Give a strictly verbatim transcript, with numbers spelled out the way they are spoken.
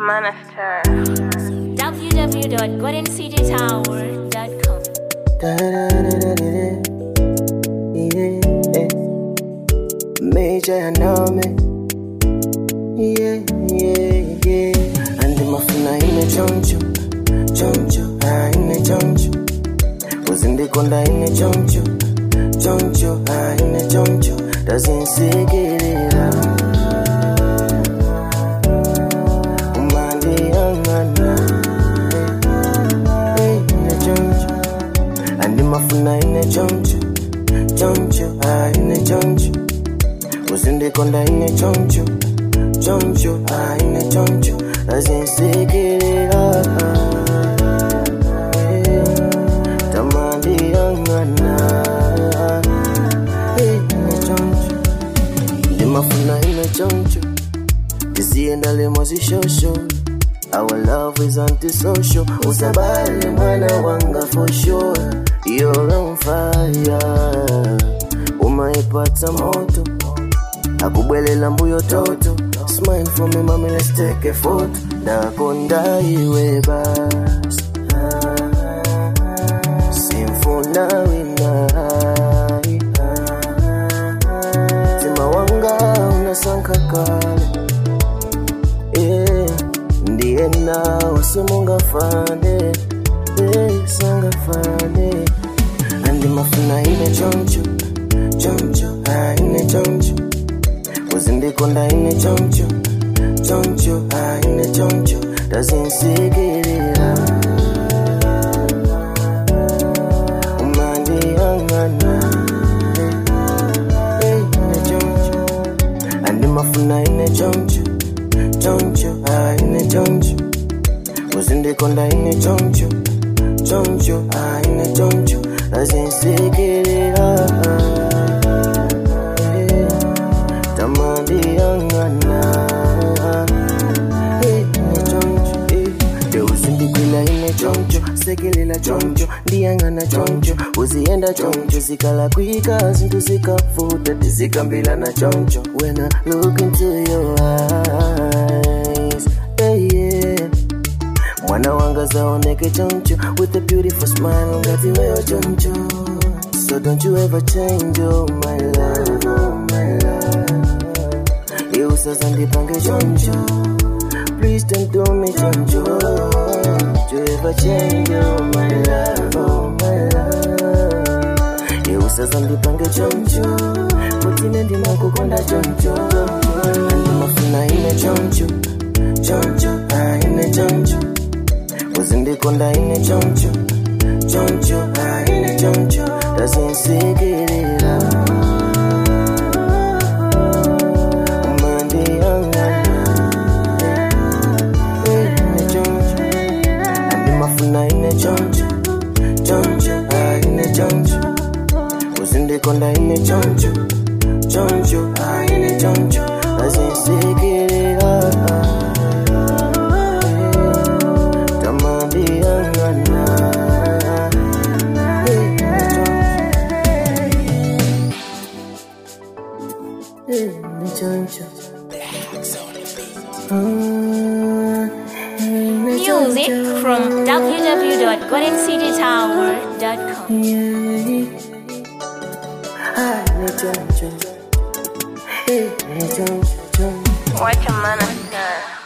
Monaster. w w w dot golden city tower dot com. Major, you know me. Yeah, yeah, yeah. And the mafuna in the choncho, choncho, ah in the choncho. Was in the conda in the choncho, choncho, ah in the choncho. Doesn't say get it out. Umande angana, hey in the choncho. And the mafuna in the choncho, choncho, ah in the choncho. Was in the conda in the choncho, choncho, ah in the choncho. Doesn't say get it out. Tamandi angana, hey in the choncho. The mafuna in the choncho. Dizzy and the limousine show show. Our love is antisocial. Usabali mwana wanga for sure. You're on fire. Umaipata moto. Akubwelela mbuyo toto. Smile for me mami, let's take a photo. Ndakonda iwe bas. Simfuna winai. Tima wanga unasanka kale. Yeah, ndiye nawe sumunga fane. Yeah, sanga fane. Andi mafuna ine choncho, choncho, ah ine choncho. Uzindikonda ine choncho, choncho, ah ine choncho. Doesn't say get it out. Umandi angana, hey ine choncho. Andi mafuna ine choncho, choncho, ah ine choncho. Uzindikonda ine choncho, choncho, ah ine choncho. Doesn't say get it out. Tamandi angana, hey ine choncho, hey. De uzindikila ine choncho, sekelela choncho, ndiangana choncho. Uzienda choncho, zikala kuika, zintu zikafuta, dizikambila na choncho. When I look into your eyes, hey yeah. Mwana wanga zaoneke choncho, with a beautiful smile, ngati wewe choncho. So don't you ever change, oh my love, oh my love. You sasa ndipange choncho. Please don't do me choncho. Don't you ever change, oh my love, oh my love. You sasa ndipange choncho. Kutine ndima kukonda choncho. Andi mafuna ine choncho, choncho, ah ine choncho. Uzindikonda ine choncho, choncho, ah ine choncho. Doesn't say get it out. Choncho, choncho, ah ine choncho. Uzindikonda ine choncho, choncho, ah ine choncho. Doesn't say get it out. Tamandi angana, hey ine choncho. Music from w w w dot golden city tower dot com. Yeah, ah, ine choncho, hey ine choncho, choncho. What a Monaster.